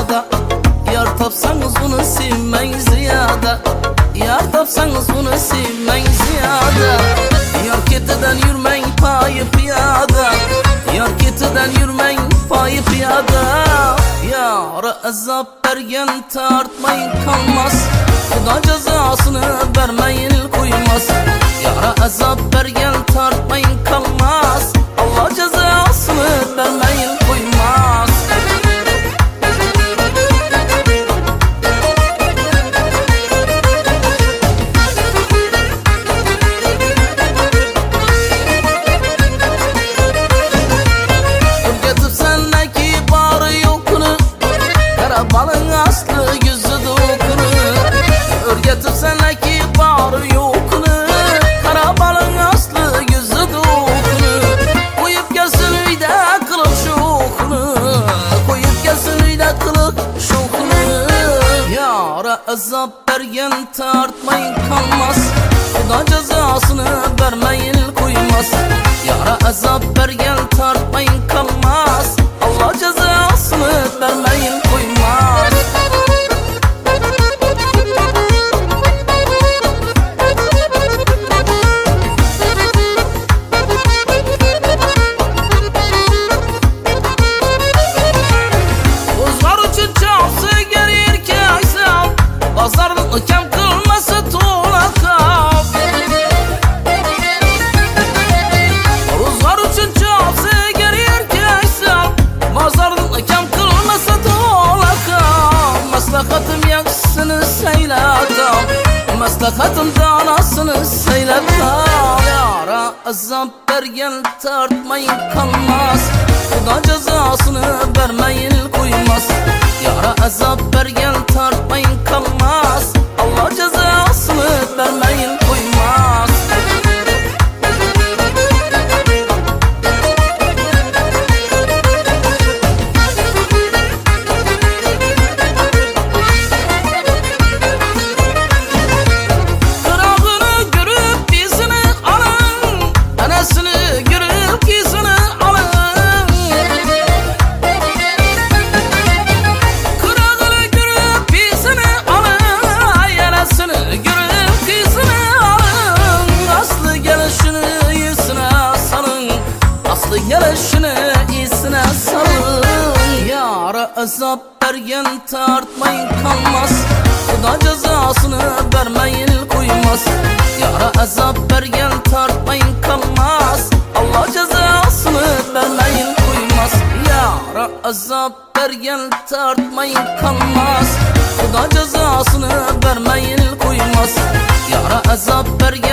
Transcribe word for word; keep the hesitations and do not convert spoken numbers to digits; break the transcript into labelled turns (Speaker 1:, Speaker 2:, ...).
Speaker 1: ziyade. Yar tapsanız bunu sevmeyin ziyade. Yar tapsanız bunu sevmeyin ziyade. Yar ketinden yürmeyin payı piyade. Yar ketinden yürmeyin payı piyade. Yara azap bergen tartmayın kalmaz. Xudo cezasını vermeyin koymaz. Yara azap bergen tartmayın kalmaz. Allah cezasını vermeyin koymaz. Ögetip sendeki barı yokunu, kara balın aslı yüzü dokunu. Örgetip sendeki barı yokunu, kara balın aslı yüzü dokunu. Koyup gelsin uyda kılık şokunu, koyup gelsin uyda kılık şokunu. Yara azap bergen tartmayın kalmaz. Xudo cezasını vermeyin koymaz. Yara azap bergen tartmayın kalmaz. Allah cezasını vermeyin koymaz. Uzlar üçün çapsı gelir ki aysam, bazardan kem kılması tuğla kap. Uzlar üçün çapsı gelir ki aysam, bazardan kem kılması tuğla kap. Maslahatım yaksını seyletam, maslahatım danasını seyletam. Yara azap bergen tartmayın kalmaz. Xudo cezasını vermeyin koymaz. Yara azap bergen tartmayın kalmaz. Allah cezasını vermeyin koymaz. Kırağını görüp bizini alın, anasını görüp gizini alın. Kırağını görüp bizini alın, anasını görüp gizini alın. Aslı gelişini iyisine salın, aslı gelişini iyisine salın. Yara azap bergen tartmayın kalmaz. Xudo cezasını vermeyin koymaz. Yara azap bergen tartmayın kalmaz. Allah cezasını vermeyin koymaz. Yara azap bergen tartmayın kalmaz. Xudo cezasını vermeyin koymaz. Yara azap bergen